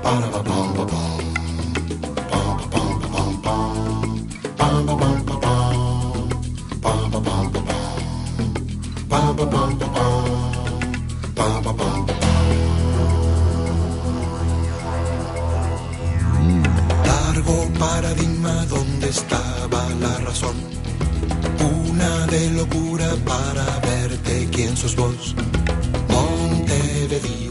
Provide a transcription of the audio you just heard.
Largo paradigma donde estaba la razón, una de locura para verte quién sos vos, Montevideo.